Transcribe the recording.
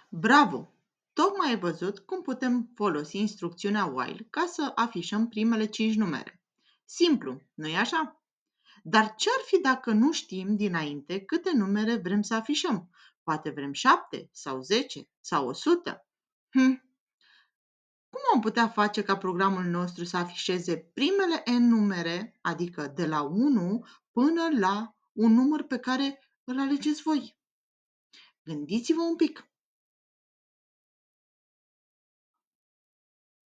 Bravo! Tocmai ai văzut cum putem folosi instrucțiunea while ca să afișăm primele 5 numere. Simplu, nu-i așa? Dar ce-ar fi dacă nu știm dinainte câte numere vrem să afișăm? Poate vrem 7 sau 10 sau 100? Cum am putea face ca programul nostru să afișeze primele n numere, adică de la 1 până la un număr pe care îl alegeți voi? Gândiți-vă un pic!